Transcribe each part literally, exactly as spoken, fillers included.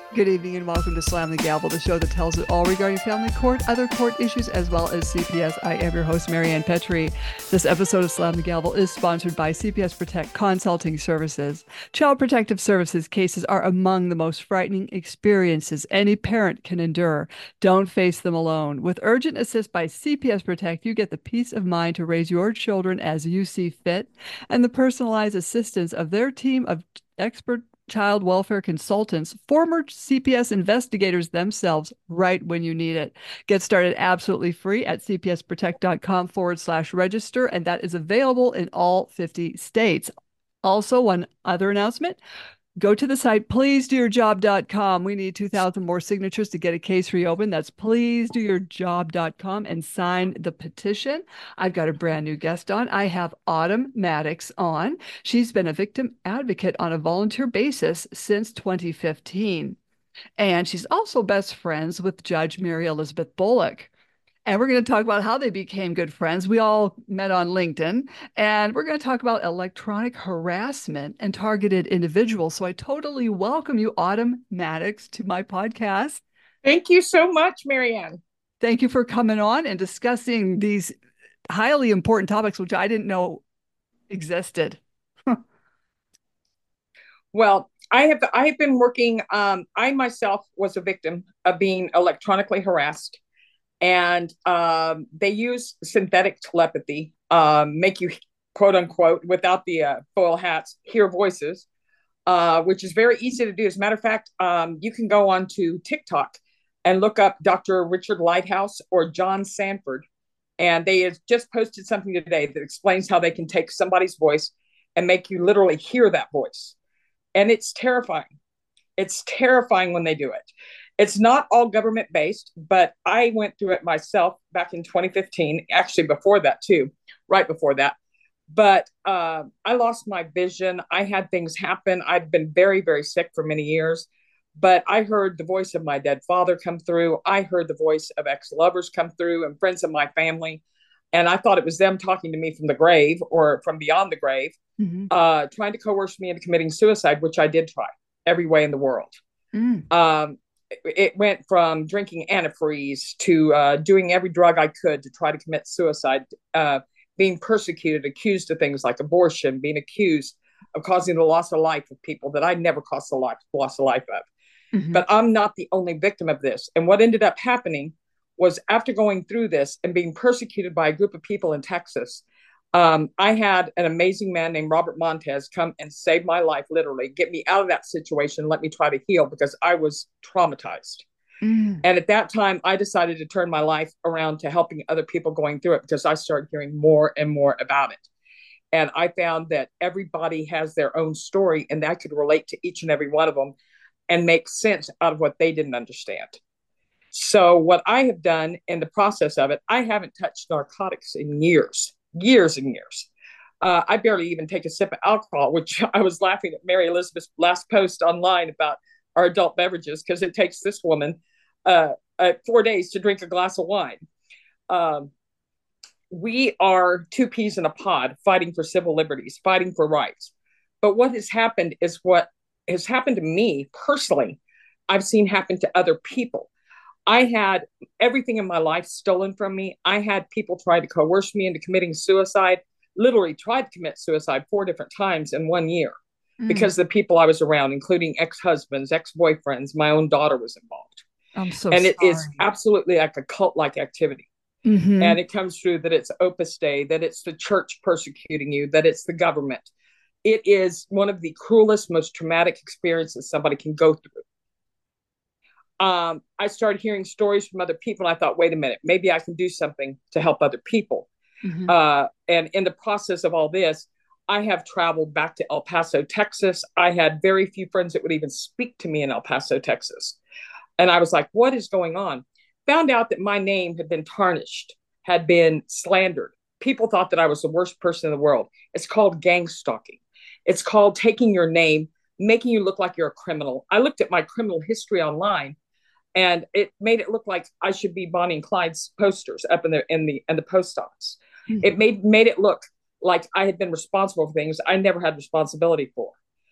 Good evening and welcome to Slam the Gavel, the show that tells it all regarding family court, other court issues, as well as C P S. I am your host, Marianne Petrie. This episode of Slam the Gavel is sponsored by C P S Protect Consulting Services. Child Protective Services cases are among the most frightening experiences any parent can endure. Don't face them alone. With urgent assist by C P S Protect, you get the peace of mind to raise your children as you see fit and the personalized assistance of their team of expert child welfare consultants, former C P S investigators themselves, right when you need it. Get started absolutely free at cpsprotect.com forward slash register, and that is available in all fifty states. Also, one other announcement. Go to the site, please do your job dot com. We need two thousand more signatures to get a case reopened. That's please do your job dot com and sign the petition. I've got a brand new guest on. I have Autumn Maddox on. She's been a victim advocate on a volunteer basis since twenty fifteen. And she's also best friends with Judge Mary Elizabeth Bullock. And we're going to talk about how they became good friends. We all met on LinkedIn, and we're going to talk about electronic harassment and targeted individuals. So I totally welcome you, Autumn Maddox, to my podcast. Thank you so much, Marianne. Thank you for coming on and discussing these highly important topics, which I didn't know existed. Well, I have I have been working. Um, I myself was a victim of being electronically harassed. And um, they use synthetic telepathy, um, make you, quote unquote, without the uh, foil hats, hear voices, uh, which is very easy to do. As a matter of fact, um, you can go on to TikTok and look up Doctor Richard Lighthouse or John Sanford. And they have just posted something today that explains how they can take somebody's voice and make you literally hear that voice. And it's terrifying. It's terrifying when they do it. It's not all government based, but I went through it myself back in twenty fifteen, actually before that too, right before that. But uh, I lost my vision. I had things happen. I'd been very, very sick for many years, but I heard the voice of my dead father come through. I heard the voice of ex-lovers come through and friends of my family. And I thought it was them talking to me from the grave or from beyond the grave, mm-hmm. uh, trying to coerce me into committing suicide, which I did try every way in the world. Mm. Um, It went from drinking antifreeze to uh, doing every drug I could to try to commit suicide, uh, being persecuted, accused of things like abortion, being accused of causing the loss of life of people that I never caused the life, loss of life of. Mm-hmm. But I'm not the only victim of this. And what ended up happening was after going through this and being persecuted by a group of people in Texas, Um, I had an amazing man named Robert Montez come and save my life, literally, get me out of that situation, let me try to heal because I was traumatized. Mm. And at that time, I decided to turn my life around to helping other people going through it because I started hearing more and more about it. And I found that everybody has their own story and I could relate to each and every one of them and make sense out of what they didn't understand. So what I have done in the process of it, I haven't touched narcotics in years. years and years. Uh, I barely even take a sip of alcohol, which I was laughing at Mary Elizabeth's last post online about our adult beverages because it takes this woman uh, uh, four days to drink a glass of wine. Um, we are two peas in a pod fighting for civil liberties, fighting for rights. But what has happened is what has happened to me personally, I've seen happen to other people. I had everything in my life stolen from me. I had people try to coerce me into committing suicide, literally tried to commit suicide four different times in one year mm. because the people I was around, including ex-husbands, ex-boyfriends, my own daughter was involved. I'm so and sorry. It is absolutely like a cult-like activity. Mm-hmm. And it comes through that it's Opus Dei, that it's the church persecuting you, that it's the government. It is one of the cruelest, most traumatic experiences somebody can go through. Um, I started hearing stories from other people and I thought, wait a minute, maybe I can do something to help other people. Mm-hmm. Uh, and in the process of all this, I have traveled back to El Paso, Texas. I had very few friends that would even speak to me in El Paso, Texas. And I was like, what is going on? Found out that my name had been tarnished, had been slandered. People thought that I was the worst person in the world. It's called gang stalking. It's called taking your name, making you look like you're a criminal. I looked at my criminal history online and it made it look like I should be Bonnie and Clyde's posters up in the in the in the post office. Mm-hmm. It made made it look like I had been responsible for things I never had responsibility for.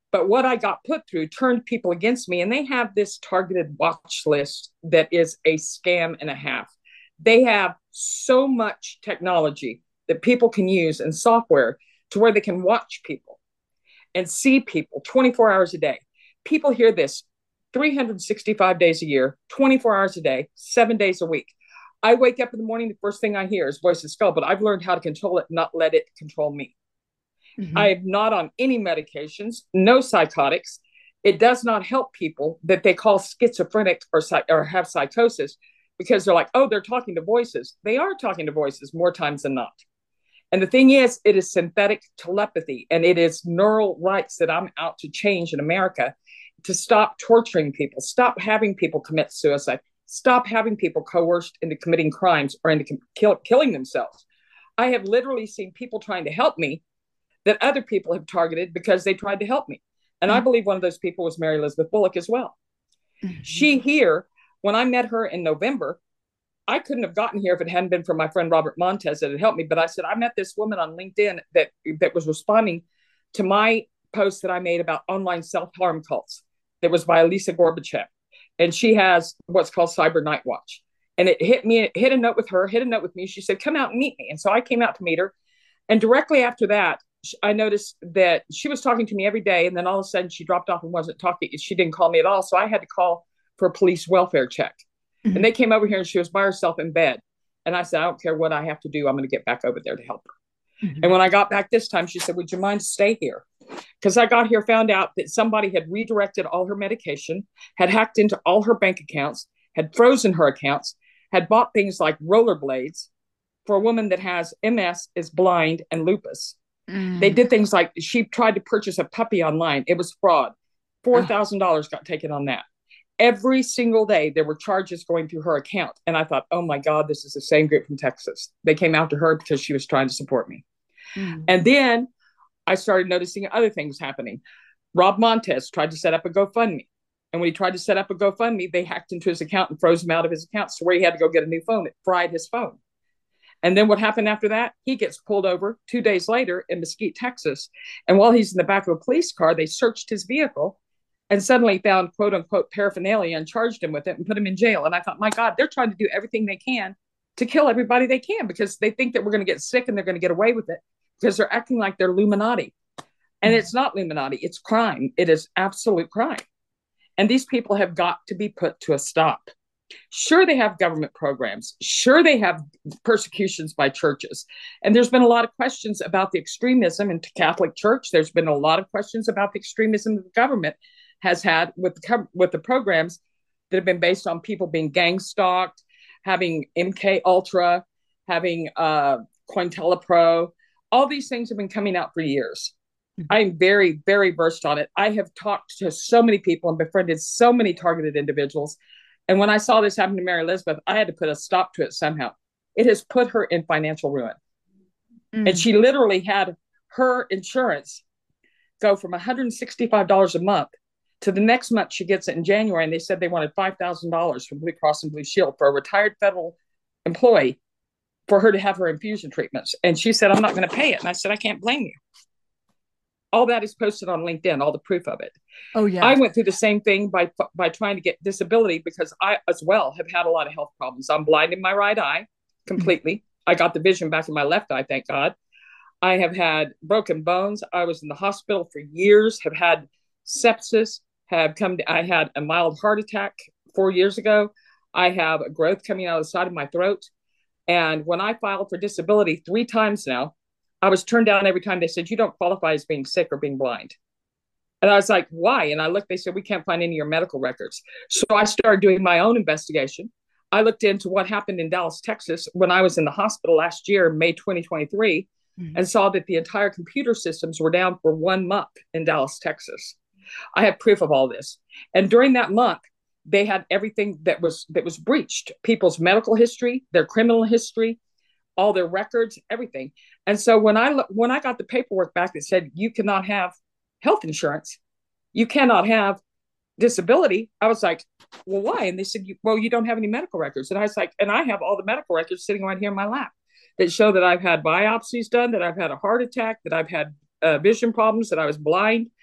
But what I got put through turned people against me, and they have this targeted watch list that is a scam and a half. They have so much technology that people can use and software to where they can watch people and see people twenty-four hours a day. People hear this three hundred sixty-five days a year, twenty-four hours a day, seven days a week. I wake up in the morning, the first thing I hear is voice of skull, but I've learned how to control it, not let it control me. Mm-hmm. I am not on any medications, no psychotics. It does not help people that they call schizophrenic or, or have psychosis, because they're like, oh, they're talking to voices. They are talking to voices more times than not. And the thing is, it is synthetic telepathy, and it is neural rights that I'm out to change in America, to stop torturing people, stop having people commit suicide, stop having people coerced into committing crimes or into kill, killing themselves. I have literally seen people trying to help me that other people have targeted because they tried to help me. And mm-hmm. I believe one of those people was Mary Elizabeth Bullock as well. Mm-hmm. She here, when I met her in November, I couldn't have gotten here if it hadn't been for my friend Robert Montez that had helped me. But I said, I met this woman on LinkedIn that, that was responding to my post that I made about online self-harm cults. That was by Elisa Gorbachev. And she has what's called Cyber Night Watch. And it hit me, it hit a note with her, hit a note with me. She said, come out and meet me. And so I came out to meet her. And directly after that, I noticed that she was talking to me every day. And then all of a sudden she dropped off and wasn't talking. She didn't call me at all. So I had to call for a police welfare check. Mm-hmm. And they came over here and she was by herself in bed. And I said, I don't care what I have to do. I'm going to get back over there to help her. Mm-hmm. And when I got back this time, she said, would you mind to stay here? Because I got here, found out that somebody had redirected all her medication, had hacked into all her bank accounts, had frozen her accounts, had bought things like rollerblades for a woman that has M S, is blind, and lupus. Mm. They did things like she tried to purchase a puppy online. It was fraud. four thousand dollars got taken on that. Every single day, there were charges going through her account. And I thought, oh my God, this is the same group from Texas. They came after her because she was trying to support me. Mm. And then I started noticing other things happening. Rob Montez tried to set up a GoFundMe. And when he tried to set up a GoFundMe, they hacked into his account and froze him out of his account. So where he had to go get a new phone, it fried his phone. And then what happened after that? He gets pulled over two days later in Mesquite, Texas. And while he's in the back of a police car, they searched his vehicle and suddenly found quote unquote paraphernalia and charged him with it and put him in jail. And I thought, my God, they're trying to do everything they can to kill everybody they can because they think that we're going to get sick and they're going to get away with it because they're acting like they're Illuminati. And it's not Illuminati, it's crime. It is absolute crime. And these people have got to be put to a stop. Sure, they have government programs. Sure, they have persecutions by churches. And there's been a lot of questions about the extremism in the Catholic Church. There's been a lot of questions about the extremism that the government has had with the, with the programs that have been based on people being gang stalked, having M K Ultra, having uh, Cointelepro. All these things have been coming out for years. I'm very, very versed on it. I have talked to so many people and befriended so many targeted individuals. And when I saw this happen to Mary Elizabeth, I had to put a stop to it somehow. It has put her in financial ruin. Mm. And she literally had her insurance go from one hundred sixty-five dollars a month to the next month she gets it in January. And they said they wanted five thousand dollars from Blue Cross and Blue Shield for a retired federal employee for her to have her infusion treatments. And she said, I'm not going to pay it. And I said, I can't blame you. All that is posted on LinkedIn, all the proof of it. Oh, yeah. I went through the same thing by by trying to get disability because I, as well, have had a lot of health problems. I'm blind in my right eye completely. Mm-hmm. I got the vision back in my left eye, thank God. I have had broken bones. I was in the hospital for years, have had sepsis, have come to, I had a mild heart attack four years ago. I have a growth coming out of the side of my throat. And when I filed for disability three times now, I was turned down every time. They said, you don't qualify as being sick or being blind. And I was like, why? And I looked, they said, we can't find any of your medical records. So I started doing my own investigation. I looked into what happened in Dallas, Texas, when I was in the hospital last year, May twenty twenty-three, mm-hmm. and saw that the entire computer systems were down for one month in Dallas, Texas. I have proof of all this. And during that month, they had everything that was that was breached, people's medical history, their criminal history, all their records, everything. And so when I when I got the paperwork back that said you cannot have health insurance, you cannot have disability, I was like, well, why? And they said, well, you don't have any medical records. And I was like, and I have all the medical records sitting right here in my lap that show that I've had biopsies done, that I've had a heart attack, that I've had uh, vision problems, that I was blind.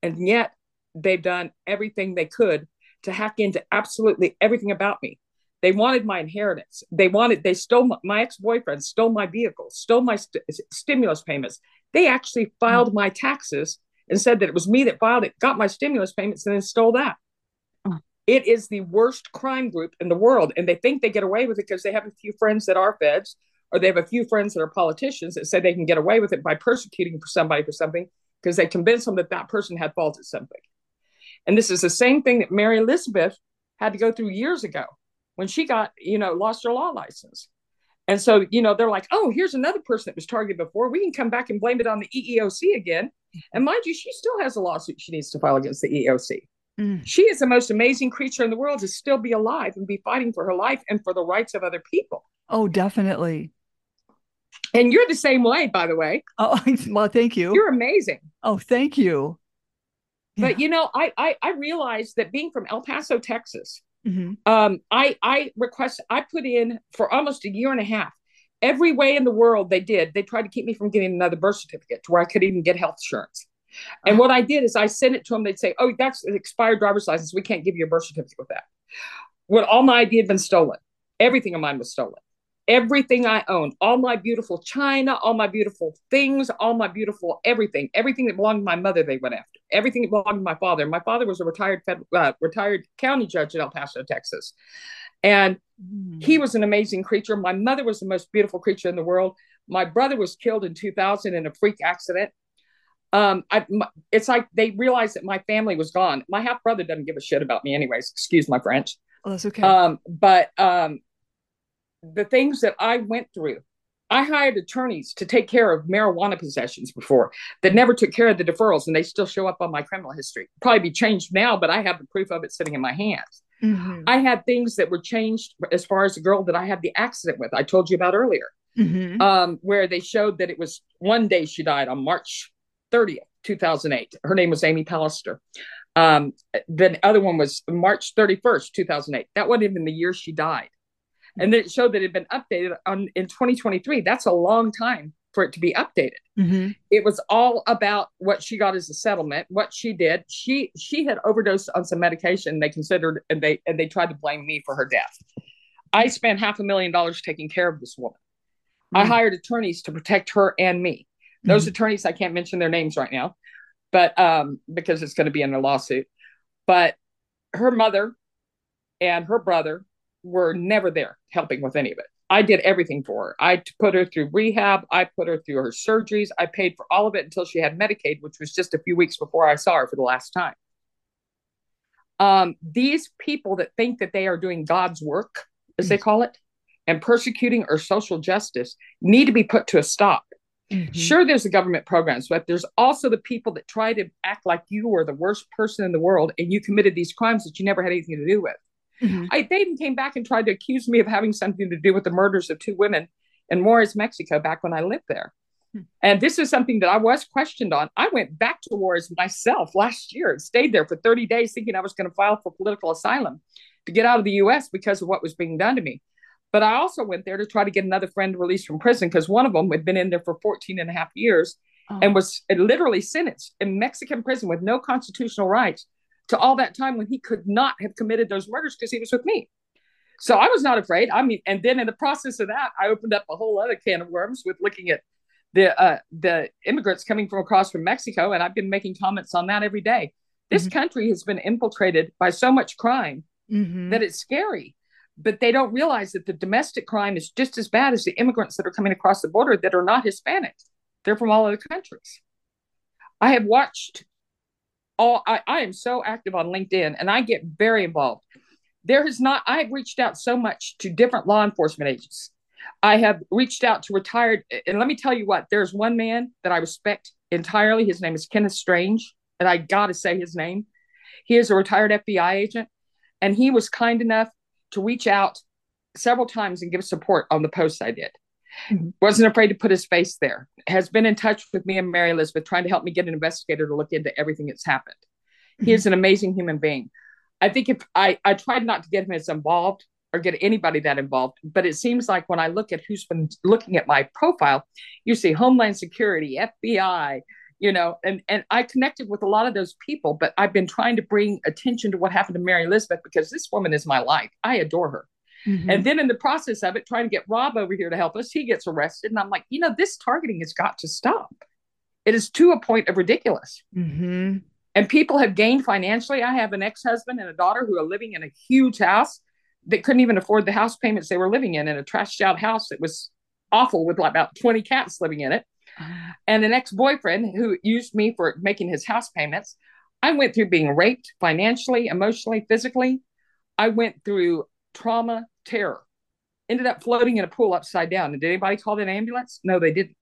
And yet they've done everything they could to hack into absolutely everything about me. They wanted my inheritance. They wanted, they stole my, my ex-boyfriend, stole my vehicle, stole my st- stimulus payments. They actually filed mm. my taxes and said that it was me that filed it, got my stimulus payments, and then stole that. Oh. It is the worst crime group in the world. And they think they get away with it because they have a few friends that are feds, or they have a few friends that are politicians that say they can get away with it by persecuting for somebody for something because they convince them that that person had fault at something. And this is the same thing that Mary Elizabeth had to go through years ago when she got, you know, lost her law license. And so, you know, they're like, oh, here's another person that was targeted before. We can come back and blame it on the E E O C again. And mind you, she still has a lawsuit she needs to file against the E E O C. Mm. She is the most amazing creature in the world to still be alive and be fighting for her life and for the rights of other people. Oh, definitely. And you're the same way, by the way. Oh, well, thank you. You're amazing. Oh, thank you. Yeah. But, you know, I, I, I realized that being from El Paso, Texas, mm-hmm. um, I, I request, I put in for almost a year and a half, every way in the world they did. They tried to keep me from getting another birth certificate to where I could even get health insurance. And uh-huh. what I did is I sent it to them. They'd say, oh, that's an expired driver's license. We can't give you a birth certificate with that. When all my I D had been stolen, everything of mine was stolen. Everything I owned, all my beautiful china, all my beautiful things, all my beautiful everything, everything that belonged to my mother, they went after. Everything that belonged to my father. My father was a retired federal, uh, retired county judge in El Paso, Texas. And mm. he was an amazing creature. My mother was the most beautiful creature in the world. My brother was killed in two thousand in a freak accident. Um, I, my, it's like they realized that my family was gone. My half brother doesn't give a shit about me anyways. Excuse my French. Oh, that's okay. Um, but um, the things that I went through, I hired attorneys to take care of marijuana possessions before that never took care of the deferrals, and they still show up on my criminal history. Probably be changed now, but I have the proof of it sitting in my hands. Mm-hmm. I had things that were changed as far as the girl that I had the accident with, I told you about earlier, mm-hmm. um, where they showed that it was one day she died on March thirtieth, two thousand eight. Her name was Amy Pallister. Um, the other one was March thirty-first, two thousand eight. That wasn't even the year she died. And then it showed that it had been updated on in twenty twenty-three. That's a long time for it to be updated. Mm-hmm. It was all about what she got as a settlement, what she did. She she had overdosed on some medication. They considered and they and they tried to blame me for her death. I spent half a million dollars taking care of this woman. Mm-hmm. I hired attorneys to protect her and me. Those mm-hmm. attorneys, I can't mention their names right now, but um, because it's going to be in a lawsuit. But her mother and her brother were never there helping with any of it. I did everything for her. I put her through rehab. I put her through her surgeries. I paid for all of it until she had Medicaid, which was just a few weeks before I saw her for the last time. Um, these people that think that they are doing God's work, as they call it, and persecuting or social justice need to be put to a stop. Mm-hmm. Sure, there's the government programs, but there's also the people that try to act like you were the worst person in the world and you committed these crimes that you never had anything to do with. Mm-hmm. I, they even came back and tried to accuse me of having something to do with the murders of two women in Juarez, Mexico, back when I lived there. Mm-hmm. And this is something that I was questioned on. I went back to Juarez myself last year and stayed there for thirty days thinking I was going to file for political asylum to get out of the U S because of what was being done to me. But I also went there to try to get another friend released from prison because one of them had been in there for fourteen and a half years oh. and was literally sentenced in Mexican prison with no constitutional rights to all that time when he could not have committed those murders because he was with me. So I was not afraid. I mean, and then in the process of that, I opened up a whole other can of worms with looking at the uh, the immigrants coming from across from Mexico. And I've been making comments on that every day. This mm-hmm. country has been infiltrated by so much crime mm-hmm. that it's scary. But they don't realize that the domestic crime is just as bad as the immigrants that are coming across the border that are not Hispanic. They're from all other countries. I have watched all, I, I am so active on LinkedIn and I get very involved. There has not, I've reached out so much to different law enforcement agents. I have reached out to retired, and let me tell you what, there's one man that I respect entirely. His name is Kenneth Strange, and I got to say his name. He is a retired F B I agent, and he was kind enough to reach out several times and give support on the posts I did. Mm-hmm. Wasn't afraid to put his face there. Has been in touch with me and Mary Elizabeth, trying to help me get an investigator to look into everything that's happened. Mm-hmm. He is an amazing human being. I think if I, I tried not to get him as involved or get anybody that involved, but it seems like when I look at who's been looking at my profile, you see Homeland Security, F B I, you know, and, and I connected with a lot of those people, but I've been trying to bring attention to what happened to Mary Elizabeth because this woman is my life. I adore her. Mm-hmm. And then in the process of it, trying to get Rob over here to help us, he gets arrested. And I'm like, you know, this targeting has got to stop. It is to a point of ridiculous. Mm-hmm. And people have gained financially. I have an ex-husband and a daughter who are living in a huge house that couldn't even afford the house payments they were living in, in a trashed out house that was awful with like about twenty cats living in it. And an ex-boyfriend who used me for making his house payments. I went through being raped financially, emotionally, physically. I went through trauma, terror, ended up floating in a pool upside down. And did anybody call an ambulance? No, they didn't.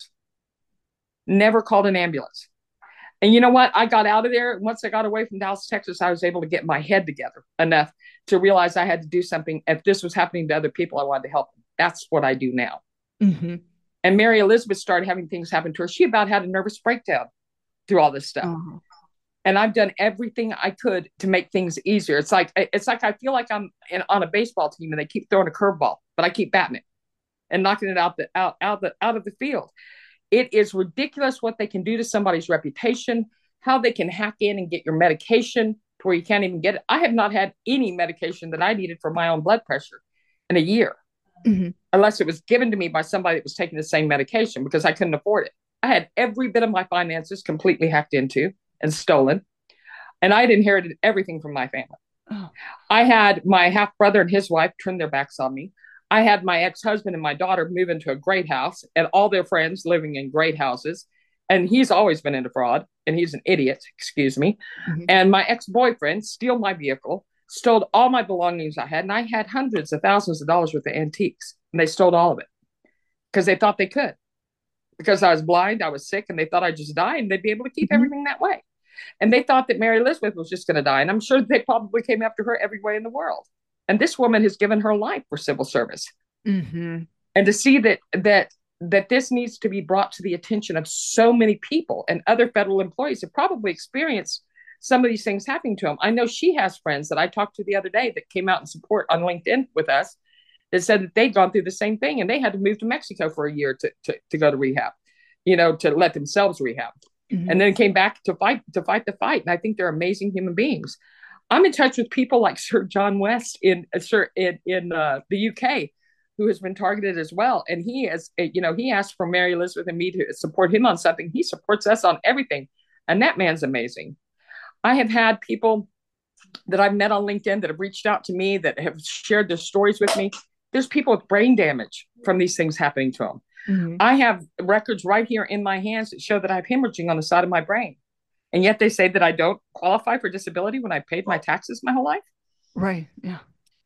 Never called an ambulance. And you know what? I got out of there. Once I got away from Dallas, Texas, I was able to get my head together enough to realize I had to do something. If this was happening to other people, I wanted to help them. That's what I do now. Mm-hmm. And Mary Elizabeth started having things happen to her. She about had a nervous breakdown through all this stuff. Uh-huh. And I've done everything I could to make things easier. It's like, it's like I feel like I'm in, on a baseball team and they keep throwing a curveball, but I keep batting it and knocking it out the out out the out of the field. It is ridiculous what they can do to somebody's reputation, how they can hack in and get your medication to where you can't even get it. I have not had any medication that I needed for my own blood pressure in a year. Mm-hmm. Unless it was given to me by somebody that was taking the same medication because I couldn't afford it. I had every bit of my finances completely hacked into and stolen. And I'd inherited everything from my family. Oh. I had my half brother and his wife turn their backs on me. I had my ex-husband and my daughter move into a great house and all their friends living in great houses. And he's always been into fraud and he's an idiot, excuse me. Mm-hmm. And my ex-boyfriend steal my vehicle, stole all my belongings I had, and I had hundreds of thousands of dollars worth of antiques, and they stole all of it because they thought they could. Because I was blind, I was sick, and they thought I'd just die, and they'd be able to keep mm-hmm. everything that way. And they thought that Mary Elizabeth was just going to die, and I'm sure they probably came after her every way in the world. And this woman has given her life for civil service. Mm-hmm. And to see that that that this needs to be brought to the attention of so many people and other federal employees have probably experienced some of these things happening to them. I know she has friends that I talked to the other day that came out in support on LinkedIn with us that said that they'd gone through the same thing and they had to move to Mexico for a year to, to, to go to rehab, you know, to let themselves rehab. Mm-hmm. And then came back to fight, to fight the fight. And I think they're amazing human beings. I'm in touch with people like Sir John West in, uh, Sir, in, in uh, the U K, who has been targeted as well. And he has, you know, he asked for Mary Elizabeth and me to support him on something. He supports us on everything. And that man's amazing. I have had people that I've met on LinkedIn that have reached out to me, that have shared their stories with me. There's people with brain damage from these things happening to them. Mm-hmm. I have records right here in my hands that show that I have hemorrhaging on the side of my brain. And yet they say that I don't qualify for disability when I paid my taxes my whole life. Right. Yeah.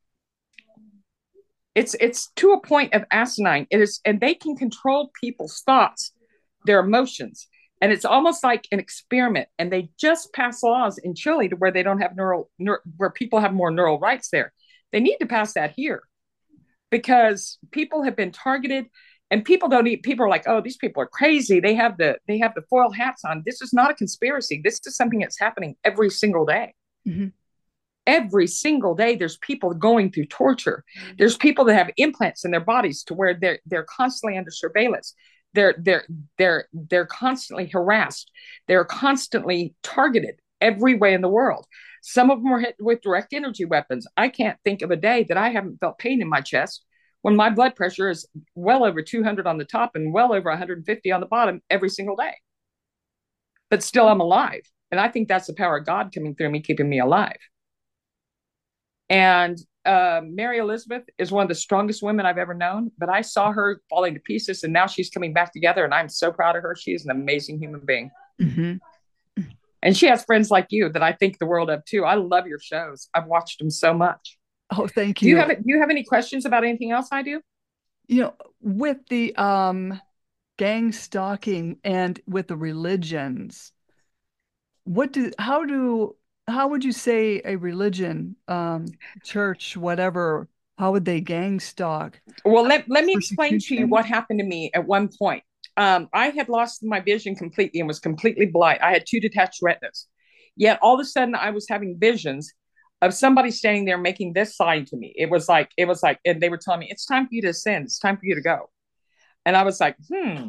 It's it's to a point of asinine. It is, and they can control people's thoughts, their emotions. And it's almost like an experiment. And they just pass laws in Chile to where they don't have neural, neur, where people have more neural rights there. They need to pass that here because people have been targeted and people don't eat. People are like, oh, these people are crazy. They have the, they have the foil hats on. This is not a conspiracy. This is something that's happening every single day. Mm-hmm. Every single day, there's people going through torture. There's people that have implants in their bodies to where they're, they're constantly under surveillance. They're they're they're they're constantly harassed. They're constantly targeted every way in the world. Some of them are hit with direct energy weapons. I can't think of a day that I haven't felt pain in my chest when my blood pressure is well over two hundred on the top and well over one hundred fifty on the bottom every single day. But still, I'm alive, and I think that's the power of God coming through me, keeping me alive. And uh, Mary Elizabeth is one of the strongest women I've ever known, but I saw her falling to pieces and now she's coming back together and I'm so proud of her. She is an amazing human being. Mm-hmm. And she has friends like you that I think the world of too. I love your shows. I've watched them so much. Oh, thank you. Do you have, do you have any questions about anything else I do? You know, with the um, gang stalking and with the religions, what do, how do, how would you say a religion, um, church, whatever, how would they gang stalk? Well, let, let me explain to you what happened to me at one point. Um, I had lost my vision completely and was completely blind. I had two detached retinas. Yet all of a sudden I was having visions of somebody standing there making this sign to me. It was like, it was like, and they were telling me, it's time for you to ascend. It's time for you to go. And I was like, hmm.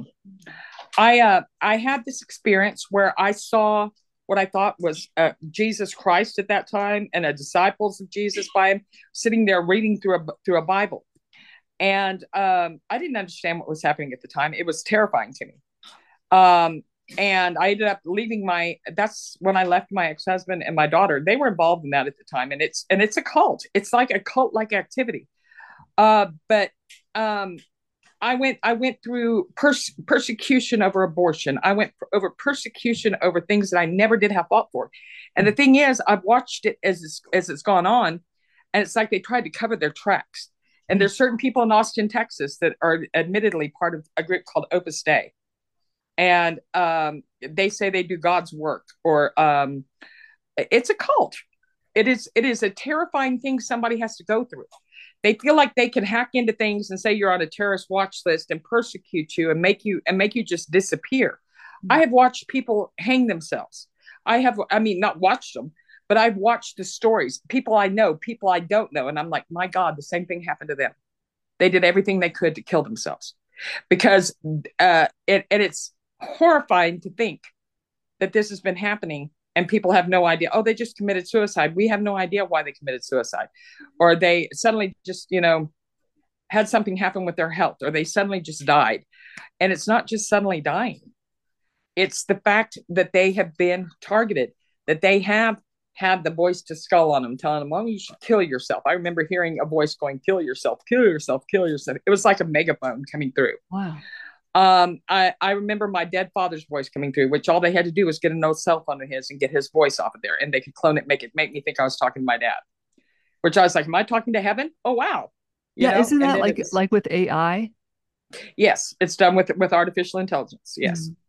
I uh, I had this experience where I saw what I thought was uh, Jesus Christ at that time and a disciples of Jesus by him sitting there reading through a through a Bible, and um, I didn't understand what was happening at the time. It was terrifying to me. Um, and I ended up leaving my. That's when I left my ex-husband and my daughter. They were involved in that at the time, and it's and it's a cult. It's like a cult-like activity. Uh, but um, I went I went through pers- persecution over abortion. I went over persecution over things that I never did have fought for. And the thing is, I've watched it as it's, as it's gone on, and it's like they tried to cover their tracks. And there's certain people in Austin, Texas, that are admittedly part of a group called Opus Dei, and um, they say they do God's work, or um, it's a cult. It is it is a terrifying thing somebody has to go through. They feel like they can hack into things and say you're on a terrorist watch list and persecute you and make you and make you just disappear. Mm-hmm. I have watched people hang themselves. I have, I mean, not watched them, but I've watched the stories. People I know, people I don't know, and I'm like, my God, the same thing happened to them. They did everything they could to kill themselves, because uh, it and it's horrifying to think that this has been happening. And people have no idea. Oh, they just committed suicide. We have no idea why they committed suicide. Or they suddenly just, you know, had something happen with their health, or they suddenly just died. And it's not just suddenly dying. It's the fact that they have been targeted, that they have had the voice to skull on them, telling them, well, you should kill yourself. I remember hearing a voice going, kill yourself, kill yourself, kill yourself. It was like a megaphone coming through. Wow. Um, I, I remember my dead father's voice coming through, which all they had to do was get an old cell phone of his and get his voice off of there, and they could clone it, make it make me think I was talking to my dad. Which I was like, am I talking to heaven? Oh wow. You yeah, know? Isn't that like like with A I? Yes, it's done with with artificial intelligence. Yes. Mm.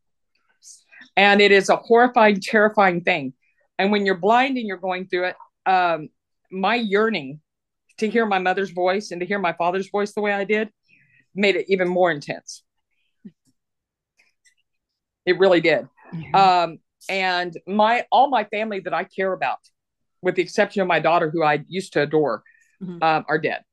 And it is a horrifying, terrifying thing. And when you're blind and you're going through it, um, my yearning to hear my mother's voice and to hear my father's voice the way I did made it even more intense. It really did. Mm-hmm. Um, and my all my family that I care about, with the exception of my daughter, who I used to adore, mm-hmm. um, are dead.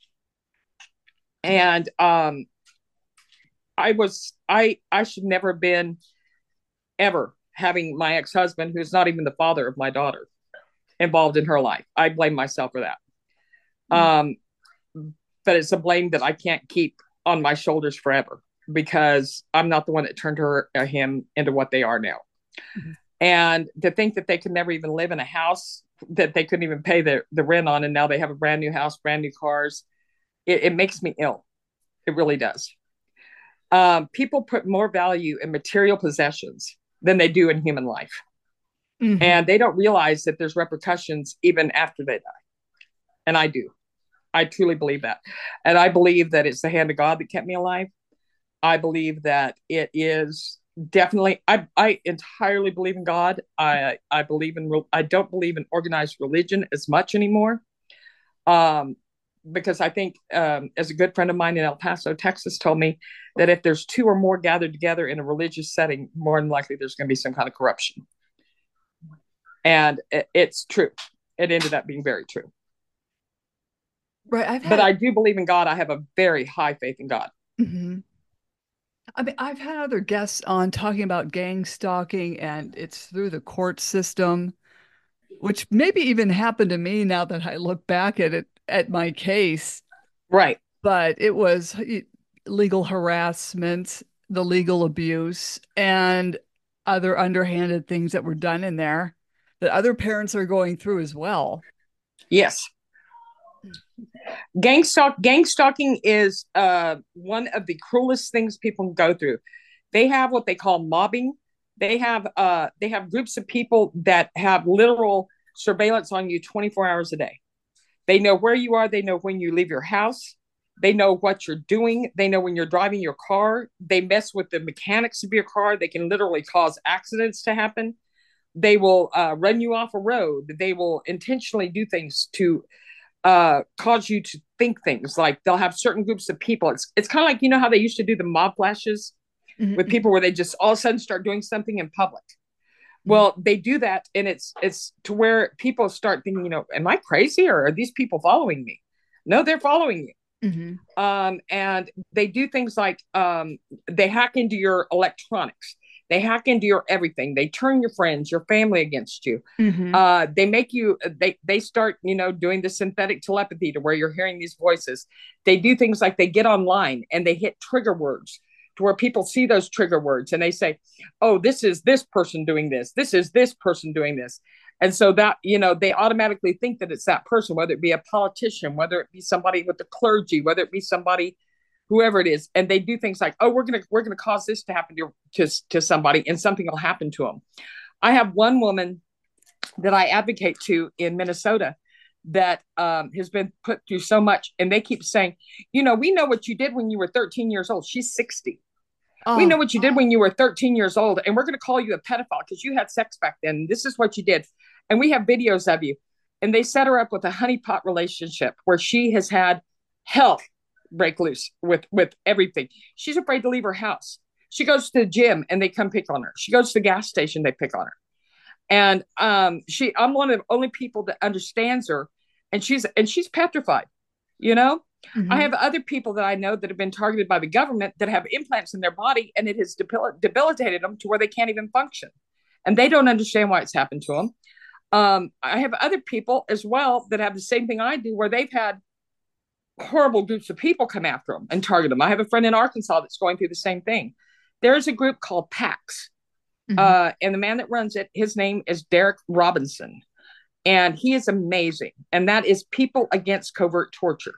And um, I was I I should never have been ever having my ex-husband, who's not even the father of my daughter, involved in her life. I blame myself for that. Mm-hmm. Um, but it's a blame that I can't keep on my shoulders forever, because I'm not the one that turned her or him into what they are now. Mm-hmm. And to think that they could never even live in a house that they couldn't even pay the, the rent on, and now they have a brand new house, brand new cars, it, it makes me ill. It really does. Um, people put more value in material possessions than they do in human life. Mm-hmm. And they don't realize that there's repercussions even after they die. And I do. I truly believe that. And I believe that it's the hand of God that kept me alive. I believe that it is definitely, I, I entirely believe in God. I, I believe in, I don't believe in organized religion as much anymore. Um, because I think, um, as a good friend of mine in El Paso, Texas, told me that if there's two or more gathered together in a religious setting, more than likely there's going to be some kind of corruption. And it, it's true. It ended up being very true. Right. I've had... But I do believe in God. I have a very high faith in God. Mm-hmm. I mean, I've had other guests on talking about gang stalking, and it's through the court system, which maybe even happened to me now that I look back at it, at my case. Right. But it was legal harassment, the legal abuse, and other underhanded things that were done in there that other parents are going through as well. Yes. Gang stalk, gang stalking is uh, one of the cruelest things people can go through. They have what they call mobbing. They have uh, they have groups of people that have literal surveillance on you twenty-four hours a day. They know where you are. They know when you leave your house. They know what you're doing. They know when you're driving your car. They mess with the mechanics of your car. They can literally cause accidents to happen. They will uh, run you off a road. They will intentionally do things to uh, cause you to think things. Like they'll have certain groups of people. It's it's kind of like, you know how they used to do the mob flashes mm-hmm. with people where they just all of a sudden start doing something in public. Mm-hmm. Well, they do that, and it's it's to where people start thinking, you know, am I crazy, or are these people following me? No, they're following you. Mm-hmm. Um, and they do things like um, they hack into your electronics. They hack into your everything. They turn your friends, your family against you. Mm-hmm. Uh, they make you. They they start, you know, doing the synthetic telepathy to where you're hearing these voices. They do things like they get online and they hit trigger words to where people see those trigger words and they say, "Oh, this is this person doing this. This is this person doing this." And so that, you know, they automatically think that it's that person, whether it be a politician, whether it be somebody with the clergy, whether it be somebody, whoever it is. And they do things like, oh, we're going to, we're going to cause this to happen to, to, to somebody, and something will happen to them. I have one woman that I advocate to in Minnesota that um, has been put through so much. And they keep saying, you know, we know what you did when you were thirteen years old. She's sixty. Oh. We know what you did when you were thirteen years old, and we're going to call you a pedophile because you had sex back then. This is what you did. And we have videos of you. And they set her up with a honeypot relationship where she has had hell break loose with, with everything. She's afraid to leave her house. She goes to the gym and they come pick on her. She goes to the gas station, they pick on her. And um, she, I'm one of the only people that understands her, and she's, and she's petrified, you know? Mm-hmm. I have other people that I know that have been targeted by the government that have implants in their body, and it has debil- debilitated them to where they can't even function. And they don't understand why it's happened to them. Um, I have other people as well that have the same thing I do, where they've had horrible groups of people come after them and target them. I have a friend in Arkansas that's going through the same thing. There's a group called PAX. Mm-hmm. Uh, and the man that runs it, his name is Derek Robinson. And he is amazing. And that is People Against Covert Torture.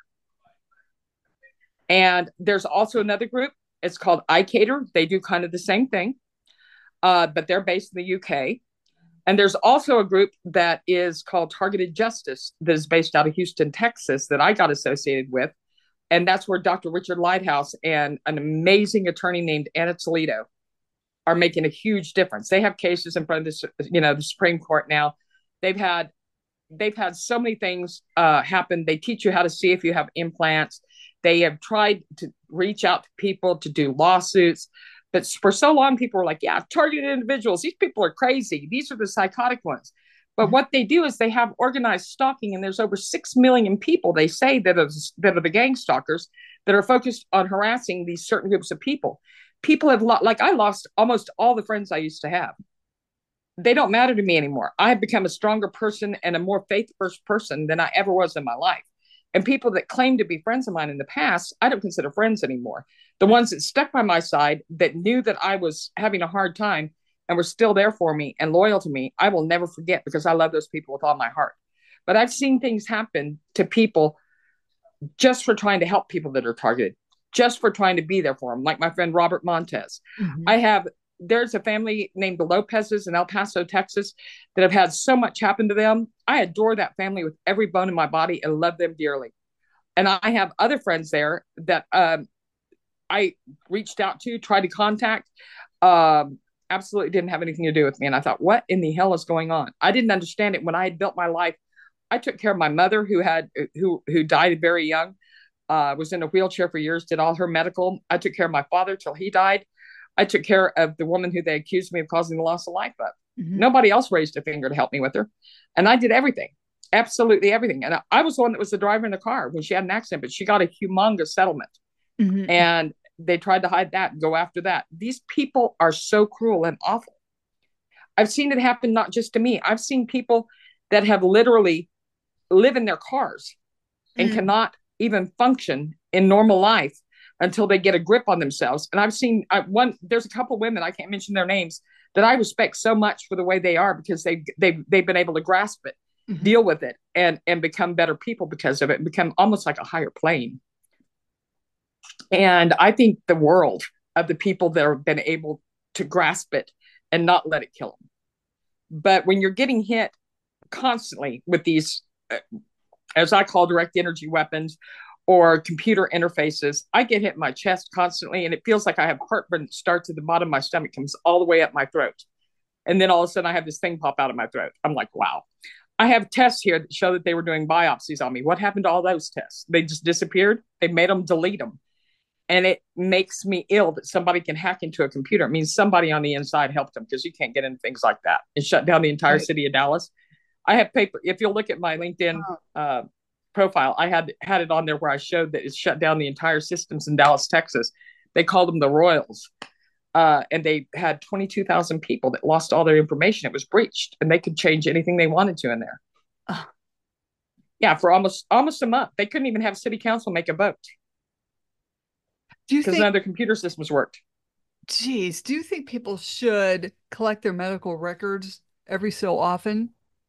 And there's also another group. It's called iCater. They do kind of the same thing, uh, but they're based in the U K. And there's also a group that is called Targeted Justice that is based out of Houston, Texas, that I got associated with. And that's where Doctor Richard Lighthouse and an amazing attorney named Anna Toledo are making a huge difference. They have cases in front of the, you know, the Supreme Court now. They've had they've had so many things uh, happen. They teach you how to see if you have implants. They have tried to reach out to people to do lawsuits. But for so long, people were like, yeah, targeted individuals. These people are crazy. These are the psychotic ones. But mm-hmm. what they do is they have organized stalking, and there's over six million people, they say, that are, that are the gang stalkers that are focused on harassing these certain groups of people. People have, lo- like I lost almost all the friends I used to have. They don't matter to me anymore. I have become a stronger person and a more faith-first person than I ever was in my life. And people that claim to be friends of mine in the past, I don't consider friends anymore. The ones that stuck by my side, that knew that I was having a hard time and were still there for me and loyal to me, I will never forget, because I love those people with all my heart. But I've seen things happen to people just for trying to help people that are targeted, just for trying to be there for them, like my friend Robert Montez. Mm-hmm. I have, there's a family named the Lopez's in El Paso, Texas, that have had so much happen to them. I adore that family with every bone in my body and love them dearly. And I have other friends there that um, I reached out to, tried to contact, um, absolutely didn't have anything to do with me. And I thought, what in the hell is going on? I didn't understand it. When I had built my life, I took care of my mother, who had who who died very young, uh, was in a wheelchair for years, did all her medical. I took care of my father till he died. I took care of the woman who they accused me of causing the loss of life of. Mm-hmm. Nobody else raised a finger to help me with her. And I did everything, absolutely everything. And I, I was the one that was the driver in the car when she had an accident, but she got a humongous settlement. Mm-hmm. And they tried to hide that and go after that. These people are so cruel and awful. I've seen it happen not just to me. I've seen people that have literally live in their cars and mm. cannot even function in normal life until they get a grip on themselves. And I've seen I, one, there's a couple women, I can't mention their names, that I respect so much for the way they are, because they, they've, they've been able to grasp it, mm-hmm. deal with it, and, and become better people because of it, and become almost like a higher plane. And I think the world of the people that have been able to grasp it and not let it kill them. But when you're getting hit constantly with these, uh, as I call direct energy weapons or computer interfaces, I get hit in my chest constantly, and it feels like I have heartburn that starts at the bottom of my stomach, comes all the way up my throat. And then all of a sudden I have this thing pop out of my throat. I'm like, wow. I have tests here that show that they were doing biopsies on me. What happened to all those tests? They just disappeared. They made them delete them. And it makes me ill that somebody can hack into a computer. It means somebody on the inside helped them, because you can't get into things like that. It shut down the entire right. city of Dallas. I have paper. If you'll look at my LinkedIn uh, profile, I had had it on there where I showed that it shut down the entire systems in Dallas, Texas. They called them the Royals. Uh, and they had twenty-two thousand people that lost all their information. It was breached, and they could change anything they wanted to in there. Uh, yeah, for almost almost a month. They couldn't even have city council make a vote. Do you because think none of their computer systems worked? Geez, do you think people should collect their medical records every so often?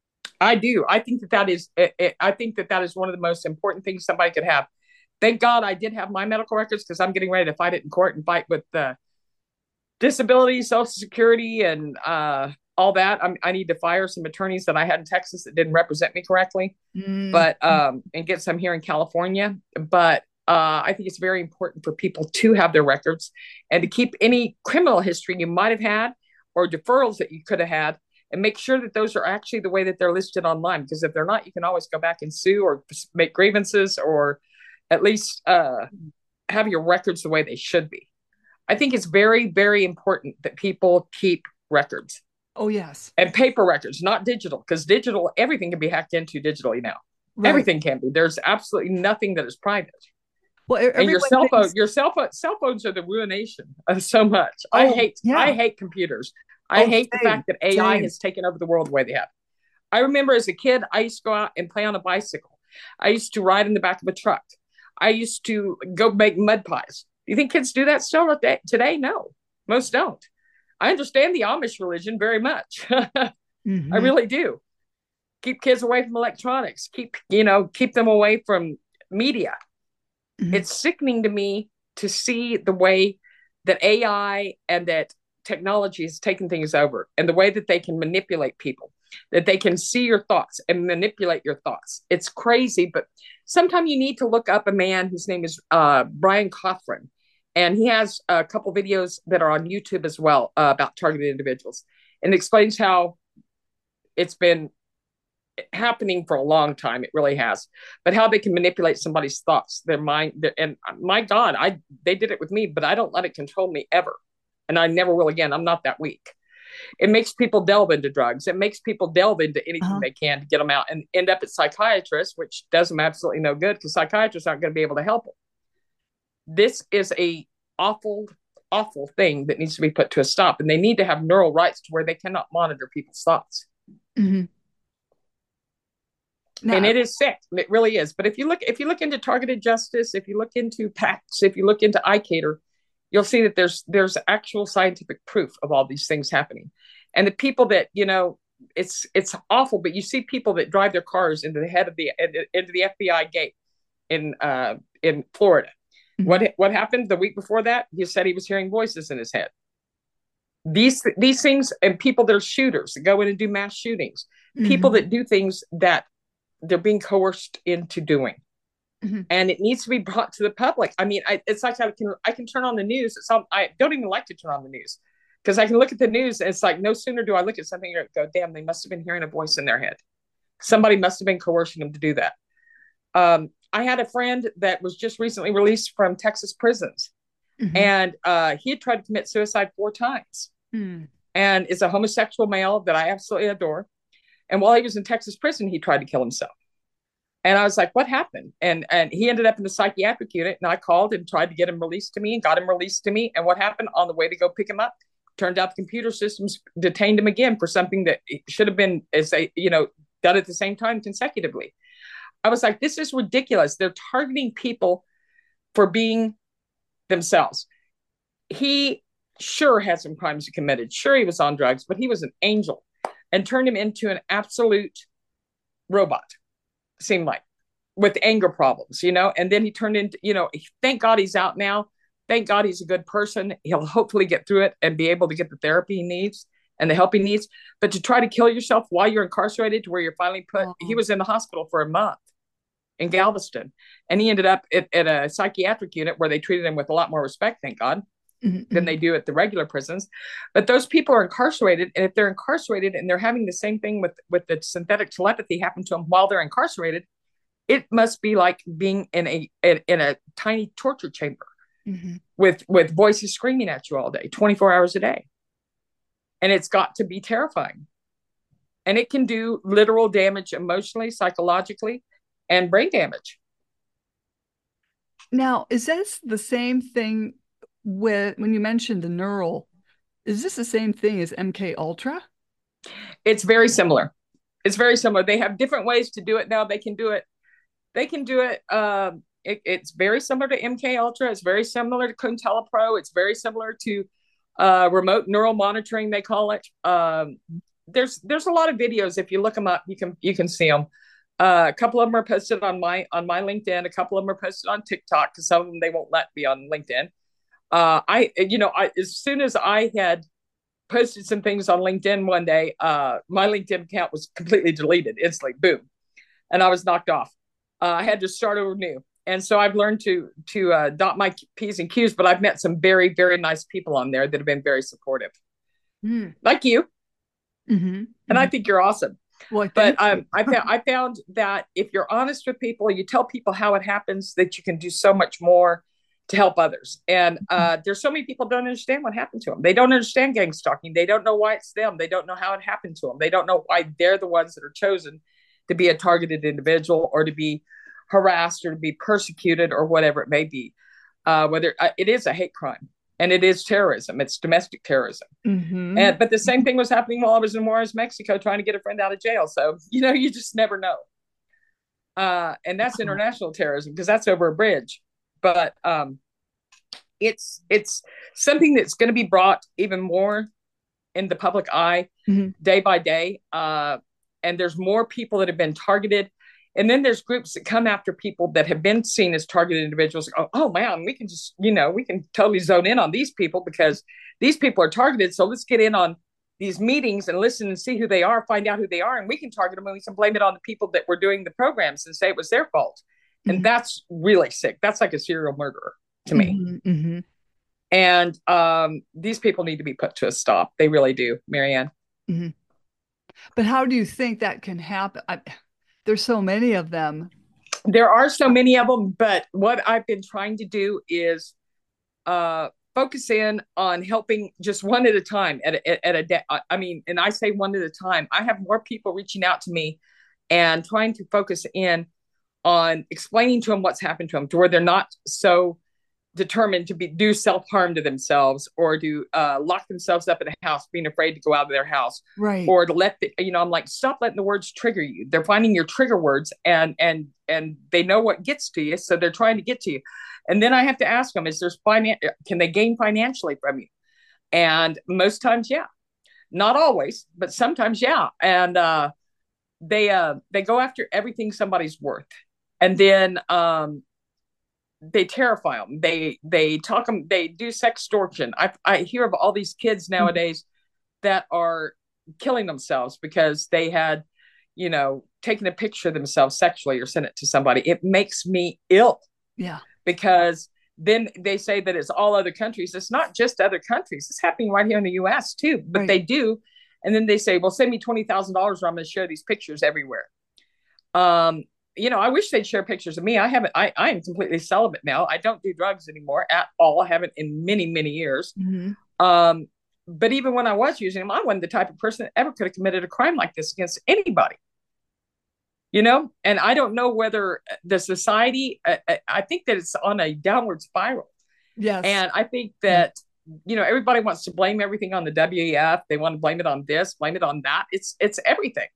I do. I think that that is. It, it, I think that that is one of the most important things somebody could have. Thank God I did have my medical records because I'm getting ready to fight it in court and fight with the disability, Social Security, and uh, all that. I'm, I need to fire some attorneys that I had in Texas that didn't represent me correctly, mm. but um, and get some here in California. But uh, I think it's very important for people to have their records and to keep any criminal history you might have had or deferrals that you could have had, and make sure that those are actually the way that they're listed online. Because if they're not, you can always go back and sue or make grievances, or at least uh, have your records the way they should be. I think it's very, very important that people keep records. Oh, yes. And paper records, not digital, because digital, everything can be hacked into digitally now. Right. Everything can be. There's absolutely nothing that is private. Well, and your cell phone, thinks... your cell phone, cell phones are the ruination of so much. Oh, I hate, yeah. I hate computers. I oh, hate same, the fact that A I same. has taken over the world the way they have. I remember as a kid, I used to go out and play on a bicycle. I used to ride in the back of a truck. I used to go make mud pies. Do you think kids do that still today? No, most don't. I understand the Amish religion very much. mm-hmm. I really do. Keep kids away from electronics. Keep, you know, keep them away from media. Mm-hmm. It's sickening to me to see the way that A I and that technology has taken things over, and the way that they can manipulate people, that they can see your thoughts and manipulate your thoughts. It's crazy, but sometimes you need to look up a man whose name is uh, Brian Cothran. And he has a couple videos that are on YouTube as well uh, about targeted individuals, and explains how it's been happening for a long time. It really has, but how they can manipulate somebody's thoughts, their mind. Their, and my God, I they did it with me, but I don't let it control me ever. And I never will again. I'm not that weak. It makes people delve into drugs. It makes people delve into anything uh-huh. they can to get them out, and end up at psychiatrists, which does them absolutely no good, because psychiatrists aren't going to be able to help them. This is a awful, awful thing that needs to be put to a stop. And they need to have neural rights to where they cannot monitor people's thoughts. Mm-hmm. No. And it is sick. It really is. But if you look, if you look into targeted justice, if you look into PACS, if you look into iCater, you'll see that there's there's actual scientific proof of all these things happening. And the people that, you know, it's it's awful, but you see people that drive their cars into the head of the into the F B I gate in uh, in Florida. Mm-hmm. What what happened the week before that? He said he was hearing voices in his head. These these things, and people that are shooters that go in and do mass shootings, mm-hmm. people that do things that they're being coerced into doing. Mm-hmm. And it needs to be brought to the public. I mean, I, it's like I can I can turn on the news. It's all, I don't even like to turn on the news, because I can look at the news and it's like, no sooner do I look at something and go, damn, they must have been hearing a voice in their head. Somebody must have been coercing them to do that. Um, I had a friend that was just recently released from Texas prisons, mm-hmm. and uh, he had tried to commit suicide four times, mm. and is a homosexual male that I absolutely adore. And while he was in Texas prison, he tried to kill himself. And I was like, what happened? And and he ended up in the psychiatric unit, and I called and tried to get him released to me, and got him released to me. And what happened on the way to go pick him up? Turned out the computer systems detained him again for something that should have been, as a, you know, done at the same time consecutively. I was like, this is ridiculous. They're targeting people for being themselves. He sure had some crimes he committed. Sure, he was on drugs, but he was an angel, and turned him into an absolute robot, seemed like, with anger problems, you know. And then he turned into, you know, thank God he's out now. Thank God he's a good person. He'll hopefully get through it and be able to get the therapy he needs and the help he needs. But to try to kill yourself while you're incarcerated, to where you're finally put, oh. He was in the hospital for a month in Galveston, and he ended up at, at a psychiatric unit where they treated him with a lot more respect, thank God, mm-hmm. than they do at the regular prisons. But those people are incarcerated, and if they're incarcerated and they're having the same thing with, with the synthetic telepathy happen to them while they're incarcerated, it must be like being in a in, in a tiny torture chamber, mm-hmm. with with voices screaming at you all day, twenty-four hours a day. And it's got to be terrifying. And it can do literal damage emotionally, psychologically. and brain damage. Now, is this the same thing with when you mentioned the neural? Is this the same thing as M K Ultra? It's very similar. It's very similar. They have different ways to do it now. They can do it. They can do it. Um, it it's very similar to M K Ultra. It's very similar to COINTELPRO. It's very similar to uh, remote neural monitoring. They call it. Um, there's there's a lot of videos. If you look them up, you can you can see them. Uh, a couple of them are posted on my on my LinkedIn. A couple of them are posted on TikTok because some of them they won't let me on LinkedIn. Uh, I you know I as soon as I had posted some things on LinkedIn one day, uh, my LinkedIn account was completely deleted instantly. Boom, and I was knocked off. Uh, I had to start over new, and so I've learned to to uh, dot my P's and Q's. But I've met some very very nice people on there that have been very supportive, mm. like you, mm-hmm. and mm-hmm. I think you're awesome. Well, but um, I found I found that if you're honest with people, you tell people how it happens, that you can do so much more to help others. And uh, there's so many people don't understand what happened to them. They don't understand gang stalking. They don't know why it's them. They don't know how it happened to them. They don't know why they're the ones that are chosen to be a targeted individual or to be harassed or to be persecuted or whatever it may be. Uh, whether uh, it is a hate crime. And it is terrorism. It's domestic terrorism. Mm-hmm. And but the same thing was happening while I was in Juarez, Mexico, trying to get a friend out of jail. So, you know, you just never know. Uh, and that's international terrorism because that's over a bridge. But um, it's it's something that's going to be brought even more in the public eye mm-hmm. day by day. Uh, and there's more people that have been targeted. And then there's groups that come after people that have been seen as targeted individuals. Oh, oh, man, we can just, you know, we can totally zone in on these people because these people are targeted. So let's get in on these meetings and listen and see who they are, find out who they are. And we can target them and we can blame it on the people that were doing the programs and say it was their fault. Mm-hmm. And that's really sick. That's like a serial murderer to me. Mm-hmm, mm-hmm. And um, these people need to be put to a stop. They really do, Marianne. Mm-hmm. But how do you think that can happen? I- There's so many of them. There are so many of them, but what I've been trying to do is uh, focus in on helping just one at a time. At a, at a de- I mean, and I say one at a time. I have more people reaching out to me and trying to focus in on explaining to them what's happened to them, to where they're not so determined to be do self-harm to themselves or to uh, lock themselves up in a house, being afraid to go out of their house, right? Or to let the, you know, I'm like, stop letting the words trigger you. They're finding your trigger words, and and and they know what gets to you, so they're trying to get to you. And then I have to ask them, is there's finan- can they gain financially from you? And most times, yeah. Not always, but sometimes, yeah. And uh, they uh, they go after everything somebody's worth, and then um, they terrify them. They they talk them. They do sextortion. I I hear of all these kids nowadays mm-hmm. that are killing themselves because they had, you know, taken a picture of themselves sexually or sent it to somebody. It makes me ill. Yeah. Because then they say that it's all other countries. It's not just other countries. It's happening right here in the U S too. But right. they do. And then they say, well, send me twenty thousand dollars or I'm going to share these pictures everywhere. Um, you know, I wish they'd share pictures of me. I haven't, I, I am completely celibate now. I don't do drugs anymore at all. I haven't in many, many years. Mm-hmm. Um, but even when I was using them, I wasn't the type of person that ever could have committed a crime like this against anybody. You know, and I don't know whether the society, I, I think that it's on a downward spiral. Yes. And I think that, yeah. you know, everybody wants to blame everything on the W E F. They want to blame it on this, blame it on that. It's, it's everything.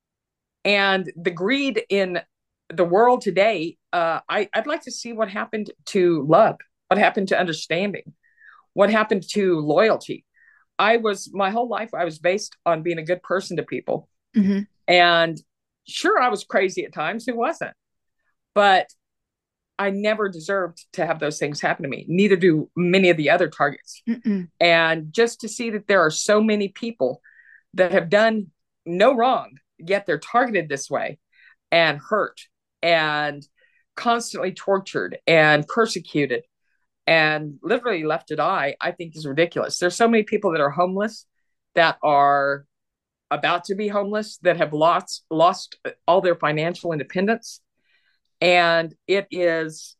And the greed in the world today, uh, I, I'd like to see what happened to love, what happened to understanding, what happened to loyalty. I was, my whole life, I was based on being a good person to people. Mm-hmm. And sure, I was crazy at times. Who wasn't? But I never deserved to have those things happen to me. Neither do many of the other targets. Mm-mm. And just to see that there are so many people that have done no wrong, yet they're targeted this way and hurt and constantly tortured and persecuted and literally left to die, I think is ridiculous. There's so many people that are homeless, that are about to be homeless, that have lost lost all their financial independence. And it is,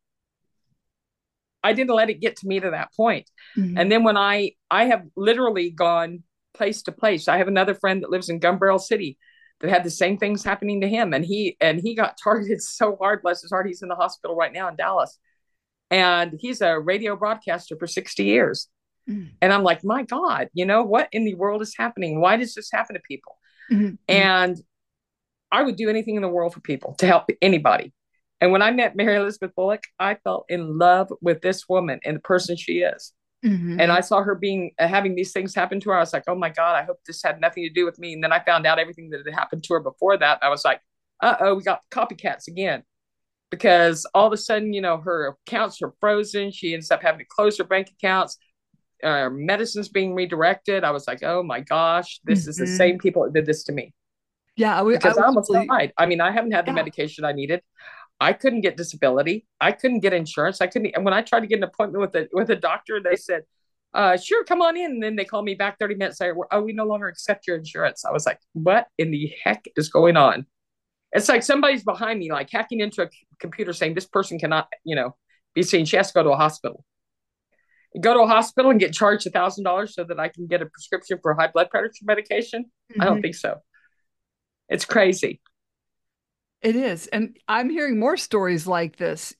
I didn't let it get to me to that point. Mm-hmm. And then when I, I have literally gone place to place. I have another friend that lives in Gun Barrel City that had the same things happening to him. And he, and he got targeted so hard, bless his heart. He's in the hospital right now in Dallas. And he's a radio broadcaster for sixty years. Mm. And I'm like, my God, you know, what in the world is happening? Why does this happen to people? Mm-hmm. And I would do anything in the world for people, to help anybody. And when I met Mary Elizabeth Bullock, I fell in love with this woman and the person she is. Mm-hmm. And I saw her being uh, having these things happen to her. I was like, oh my God, I hope this had nothing to do with me. And then I found out everything that had happened to her before that. I was like, uh-oh, we got copycats again. Because all of a sudden, you know, her accounts are frozen. She ends up having to close her bank accounts. Uh, medicine's being redirected. I was like, oh my gosh, this mm-hmm. is the same people that did this to me. Yeah, I, because I, I almost really... died. I mean, I haven't had the yeah. medication I needed. I couldn't get disability. I couldn't get insurance. I couldn't. And when I tried to get an appointment with a with a doctor, they said, uh, "Sure, come on in." And then they called me back thirty minutes later. Oh, we no longer accept your insurance. I was like, "What in the heck is going on?" It's like somebody's behind me, like hacking into a computer, saying this person cannot, you know, be seen. She has to go to a hospital. Go to a hospital and get charged a thousand dollars so that I can get a prescription for high blood pressure medication. Mm-hmm. I don't think so. It's crazy. It is. And I'm hearing more stories like this.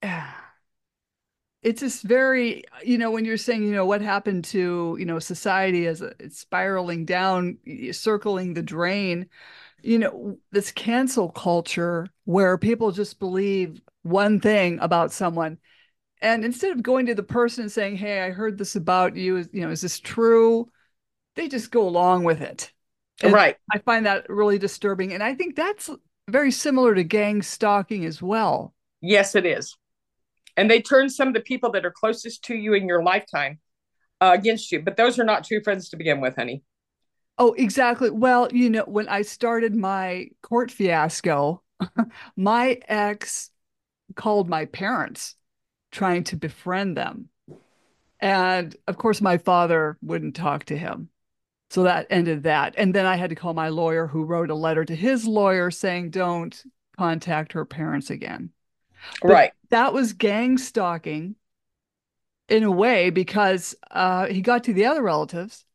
It's just very, you know, when you're saying, you know, what happened to, you know, society as a, it's spiraling down, circling the drain, you know, this cancel culture where people just believe one thing about someone. And instead of going to the person and saying, hey, I heard this about you, you know, is this true? They just go along with it. And right. I find that really disturbing. And I think that's very similar to gang stalking as well. Yes, it is. And they turn some of the people that are closest to you in your lifetime uh, against you. But those are not true friends to begin with, honey. Oh, exactly. Well, you know, when I started my court fiasco, my ex called my parents trying to befriend them. And of course, my father wouldn't talk to him. So that ended that. And then I had to call my lawyer, who wrote a letter to his lawyer saying, don't contact her parents again. But right. That was gang stalking in a way, because uh, he got to the other relatives.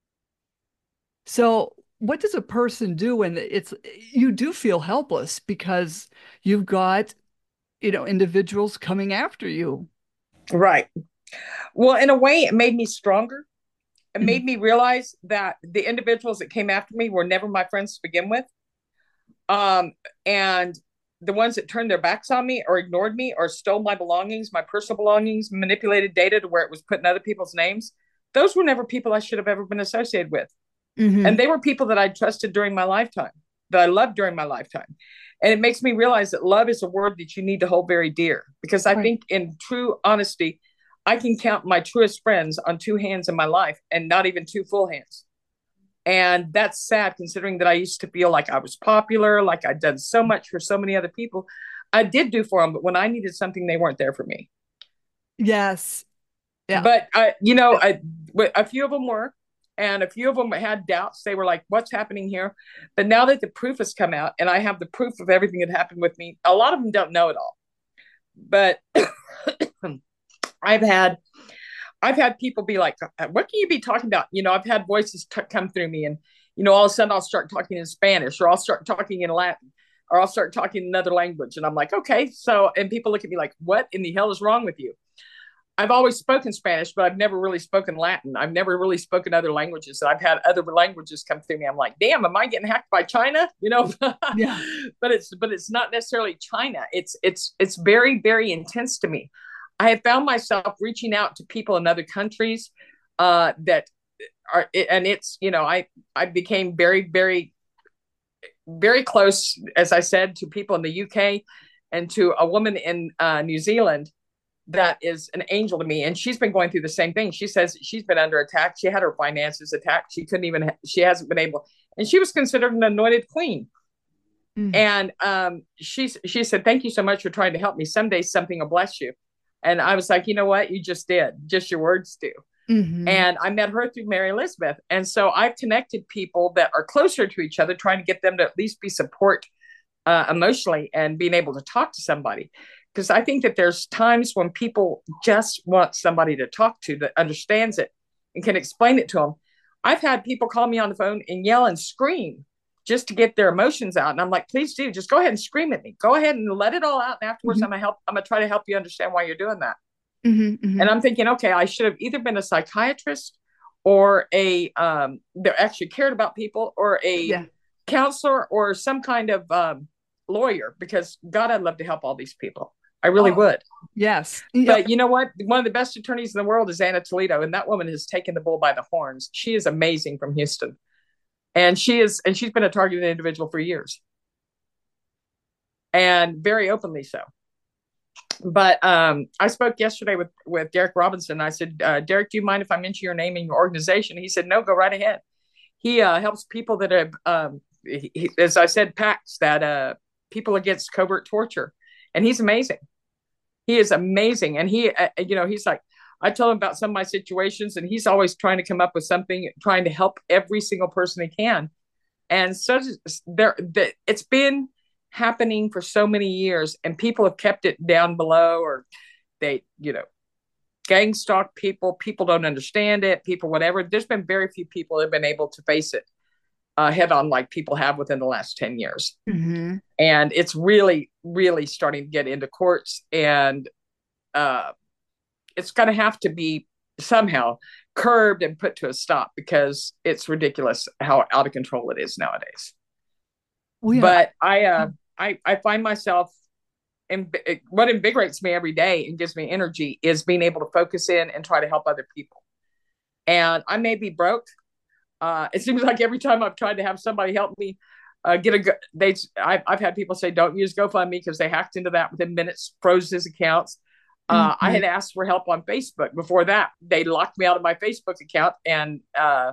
So what does a person do when it's, you do feel helpless because you've got, you know, individuals coming after you. Right. Well, in a way, it made me stronger. It made me realize that the individuals that came after me were never my friends to begin with. Um, and the ones that turned their backs on me or ignored me or stole my belongings, my personal belongings, manipulated data to where it was put in other people's names, those were never people I should have ever been associated with. Mm-hmm. And they were people that I trusted during my lifetime, that I loved during my lifetime. And it makes me realize that love is a word that you need to hold very dear, because I right. think in true honesty, I can count my truest friends on two hands in my life, and not even two full hands. And that's sad, considering that I used to feel like I was popular, like I'd done so much for so many other people. I did do for them, but when I needed something, they weren't there for me. Yes. Yeah. But, I, you know, I, a few of them were, and a few of them had doubts. They were like, what's happening here? But now that the proof has come out and I have the proof of everything that happened with me, a lot of them don't know it all. But I've had, I've had people be like, what can you be talking about? You know, I've had voices t- come through me, and, you know, all of a sudden I'll start talking in Spanish, or I'll start talking in Latin, or I'll start talking another language. And I'm like, okay. So, and people look at me like, what in the hell is wrong with you? I've always spoken Spanish, but I've never really spoken Latin. I've never really spoken other languages. I've had other languages come through me. I'm like, damn, am I getting hacked by China? You know, yeah. but it's, but it's not necessarily China. It's, it's, it's very, very intense to me. I have found myself reaching out to people in other countries uh, that are, and it's, you know, I, I became very, very, very close, as I said, to people in the U K and to a woman in uh, New Zealand that is an angel to me. And she's been going through the same thing. She says she's been under attack. She had her finances attacked. She couldn't even, she hasn't been able, and she was considered an anointed queen. Mm. And um, she, she said, thank you so much for trying to help me. Someday something will bless you. And I was like, you know what? You just did. Just your words do. Mm-hmm. And I met her through Mary Elizabeth. And so I've connected people that are closer to each other, trying to get them to at least be support uh, emotionally and being able to talk to somebody. Because I think that there's times when people just want somebody to talk to that understands it and can explain it to them. I've had people call me on the phone and yell and scream just to get their emotions out. And I'm like, please do, just go ahead and scream at me. Go ahead and let it all out. And afterwards, Mm-hmm. I'm gonna help. I'm gonna try to help you understand why you're doing that. Mm-hmm. Mm-hmm. And I'm thinking, okay, I should have either been a psychiatrist or a um, that actually cared about people, or a Yeah. counselor, or some kind of um, lawyer, because God, I'd love to help all these people. I really Oh, would. yes. Yep. But you know what? One of the best attorneys in the world is Anna Toledo, and that woman has taken the bull by the horns. She is amazing, from Houston, and she is, and she's been a targeted individual for years, and very openly so. But um, I spoke yesterday with with Derek Robinson. I said, uh, Derek, do you mind if I mention your name and your organization? He said, no, go right ahead. He uh, helps people that have, um, he, as I said, PACS, that uh, people against covert torture, and he's amazing. He is amazing, and he, uh, you know, he's like, I tell him about some of my situations, and he's always trying to come up with something, trying to help every single person he can. And so there, the, it's been happening for so many years, and people have kept it down below, or they, you know, gang stalk people. People don't understand it. People, whatever. There's been very few people that have been able to face it uh, head on like people have within the last ten years. Mm-hmm. And it's really, really starting to get into courts, and uh, it's going to have to be somehow curbed and put to a stop, because it's ridiculous how out of control it is nowadays. Well, yeah. But I, uh, I, I find myself, and what invigorates me every day and gives me energy is being able to focus in and try to help other people. And I may be broke. Uh, it seems like every time I've tried to have somebody help me uh, get a, they, I've, I've had people say, don't use GoFundMe, because they hacked into that within minutes, froze his accounts. Uh, mm-hmm. I had asked for help on Facebook. Before that, they locked me out of my Facebook account, and uh,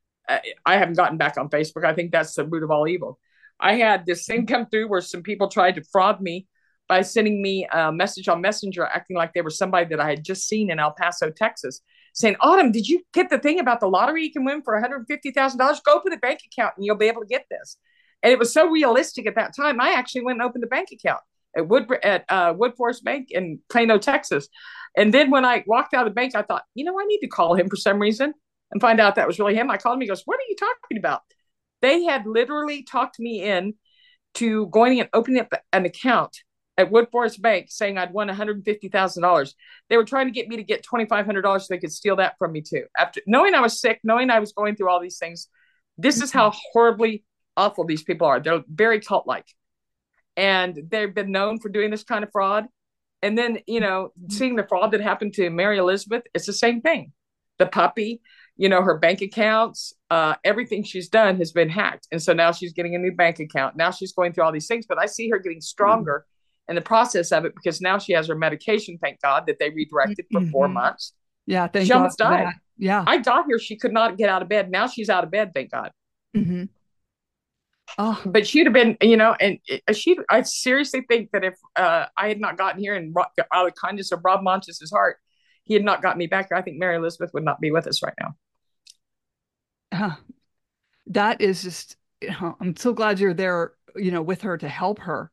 I haven't gotten back on Facebook. I think that's the root of all evil. I had this thing come through where some people tried to fraud me by sending me a message on Messenger, acting like they were somebody that I had just seen in El Paso, Texas, saying, Autumn, did you get the thing about the lottery you can win for one hundred fifty thousand dollars? Go open a bank account and you'll be able to get this. And it was so realistic at that time. I actually went and opened a bank account at Wood at uh, Woodforest Bank in Plano, Texas. And then when I walked out of the bank, I thought, you know, I need to call him for some reason and find out that was really him. I called him. He goes, what are you talking about? They had literally talked me in to going and opening up an account at Woodforest Bank, saying I'd won one hundred fifty thousand dollars. They were trying to get me to get twenty-five hundred dollars so they could steal that from me too. After knowing I was sick, knowing I was going through all these things, this is how horribly awful these people are. They're very cult-like. And they've been known for doing this kind of fraud. And then, you know, seeing the fraud that happened to Mary Elizabeth, it's the same thing. The puppy, you know, her bank accounts, uh, everything she's done has been hacked. And so now she's getting a new bank account. Now she's going through all these things, but I see her getting stronger mm-hmm. in the process of it, because now she has her medication, thank God, that they redirected for mm-hmm. four months. Yeah, thank she God. She almost died. That. Yeah. I got here, she could not get out of bed. Now she's out of bed, thank God. Mm-hmm. Oh. But she'd have been, you know, and she, I seriously think that if uh, I had not gotten here, and out of kindness of Rob Montes' heart, he had not got me back here, I think Mary Elizabeth would not be with us right now. Uh, that is just, you know, I'm so glad you're there, you know, with her to help her.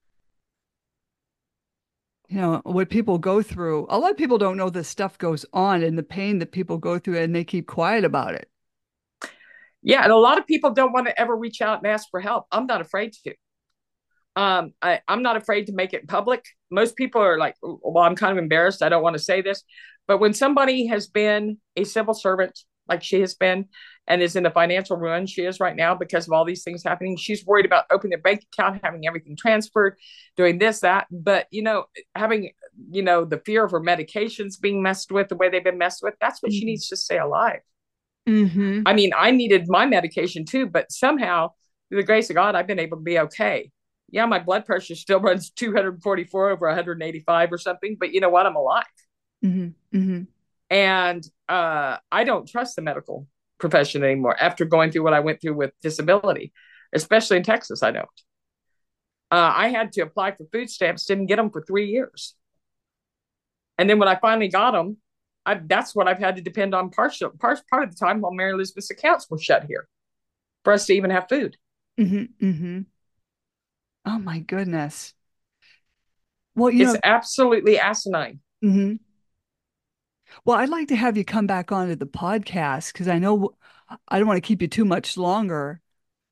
You know, what people go through, a lot of people don't know this stuff goes on, and the pain that people go through, and they keep quiet about it. Yeah, and a lot of people don't want to ever reach out and ask for help. I'm not afraid to. Um, I, I'm not afraid to make it public. Most people are like, well, I'm kind of embarrassed. I don't want to say this. But when somebody has been a civil servant, like she has been, and is in the financial ruin she is right now because of all these things happening, she's worried about opening a bank account, having everything transferred, doing this, that. But, you know, having, you know, the fear of her medications being messed with the way they've been messed with, that's what mm-hmm. she needs to stay alive. Mm-hmm. I mean, I needed my medication too, but somehow, through the grace of God, I've been able to be okay. Yeah, my blood pressure still runs two forty-four over one eighty-five or something, but you know what? I'm alive. Mm-hmm. Mm-hmm. And uh, I don't trust the medical profession anymore after going through what I went through with disability, especially in Texas. I don't. Uh, I had to apply for food stamps, didn't get them for three years. And then when I finally got them, I, that's what I've had to depend on partial, part, part of the time while Mary Elizabeth's accounts were shut here for us to even have food. Mm-hmm, mm-hmm. Oh, my goodness. Well, you it's know, absolutely asinine. Mm-hmm. Well, I'd like to have you come back onto the podcast, because I know I don't want to keep you too much longer.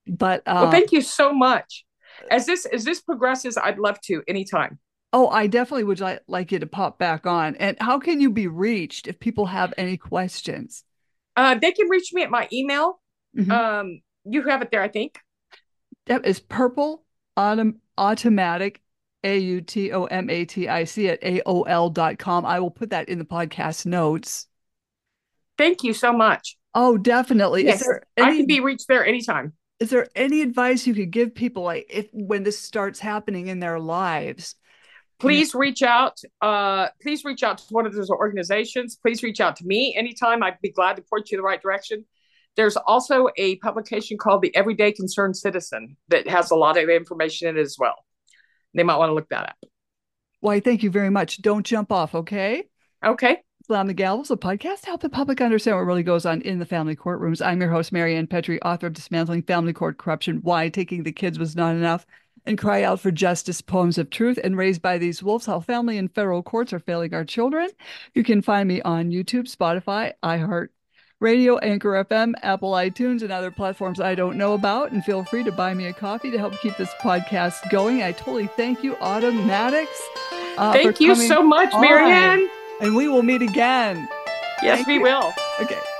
But Well, uh, thank you so much. As this as this progresses, I'd love to anytime. oh, I definitely would li- like you to pop back on. And how can you be reached if people have any questions? Uh, they can reach me at my email. Mhm. Um, you have it there, I think. That is purple autom- automatic, A U T O M A T I C at A O L dot com. I will put that in the podcast notes. Thank you so much. Oh, definitely. Is Yes, there I can any be reached there anytime. is there any advice you could give people like if when this starts happening in their lives? You know, Please reach out. Uh, please reach out to one of those organizations. Please reach out to me anytime. I'd be glad to point you in the right direction. There's also a publication called the Everyday Concerned Citizen that has a lot of information in it as well. They might want to look that up. why, thank you very much. Don't jump off, okay? Okay. Slam the Gavel is a podcast to help the public understand what really goes on in the family courtrooms. I'm your host, Marianne Petrie, author of Dismantling Family Court Corruption, Why Taking the Kids Was Not Enough, and Cry Out for Justice, Poems of Truth, and Raised by These Wolves, How Family and Federal Courts Are Failing Our Children. You can find me on YouTube, Spotify, iHeart Radio, Anchor F M, Apple iTunes, and other platforms I don't know about. And feel free to buy me a coffee to help keep this podcast going. I totally thank you, Autumn Maddox. Uh, Thank you so much, on. Marianne. And we will meet again. Yes, Thank we you. will. Okay.